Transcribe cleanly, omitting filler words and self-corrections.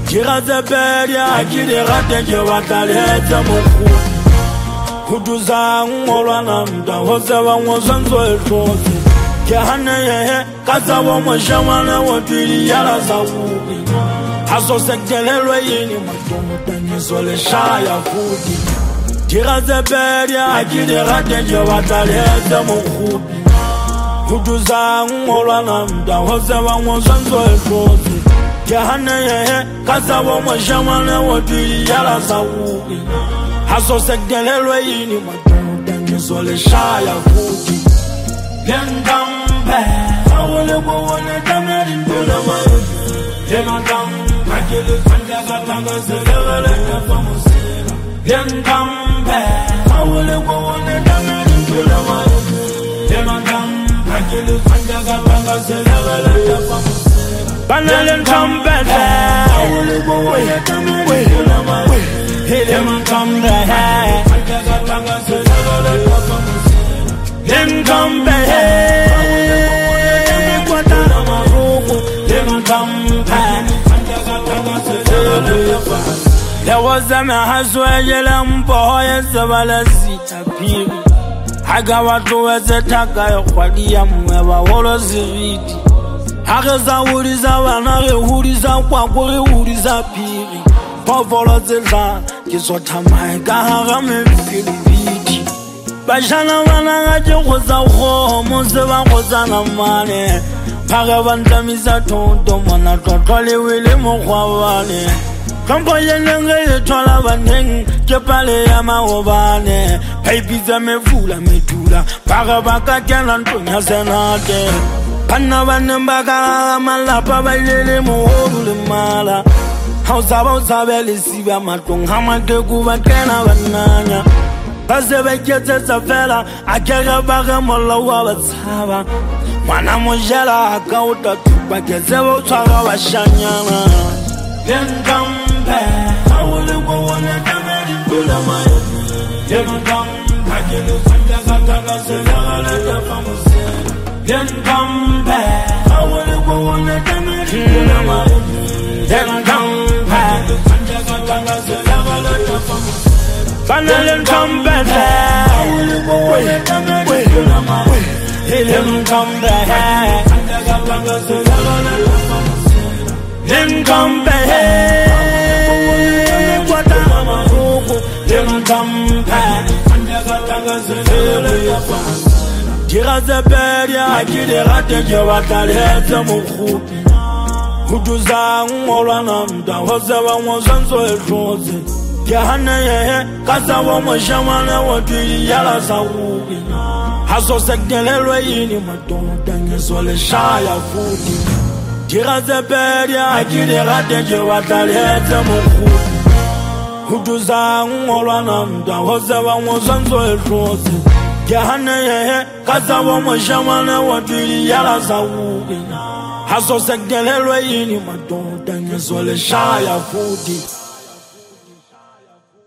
Tirazeberia, Akirate, Jovataleta, Moku. Kutuzang, Moranamda, Hoseva was on so Kahane, Kazawa, Shamana, what really yellows are Aso Sectelero in Maton, Shaya Food. Tirazeberia, Akirate, Jovataleta, Moku. Kutuzang, Moranamda, Hoseva was on so Kahane, Kazawa, Shamana, what really yellows are Aso Sectelero in Maton, Shaya Food. Yendambe, awole go wole tameri ndolama. Yendam, akele sanjaga tanga selele tafamusela. Yendambe, awole go wole tameri ndolama. Yendam, akele sanjaga tanga selele tafamusela. Banalen tambe, awole go wole tameri ndolama. Yendambe, sanjaga tanga selele tafamusela. Then come back, there was a Mahaswayalam boy as the Valasi appeared. I got to as a taka of Quadiam, where I was read. Hagaza wood is our hood is our Quackwood, wood is appearing. Pavolo the Zan, is what I got a Bashana wana was a home, Moseva was an amane. Pagavanta Misato, Mona Totoli William Wawane. Compoyanga Tolavan, Japale Yamaovane, Papiza Mefula Metula, Pagavaka Canan Senate, Panavanambaga Malapa Lele Mohulu Mala. House about Sabeli Siva Matung, Hamate Guva Canavanana. Pasebe kete safela akega baga molowa batsaba mwana mojela akauta tupa kezebo tsara bashanyana yengambe awule go wona tameri ndolama yengambe akele sanjaga tanga selele tafamusela yengambe awule go wona tameri ndolama yengambe sanjaga tanga selele tafamusela Banalen come back, him come back, then come back, what I'm come back, Tirazeberia, Akirate, Jovataleta, Moku, Kutuzang, Moranamda, Hoseva was on so Kahane, Kazawa, Shamana, what really yellows are Aso Sectelero in Maton, Shaya Food. Tirazeberia, Akirate, Jovataleta, Moku. Kutuzang, Moranamda, Hoseva was on so Kahane, Kazawa, Shamana, what really yellows are Aso Sectelero in Maton, Shaya Food.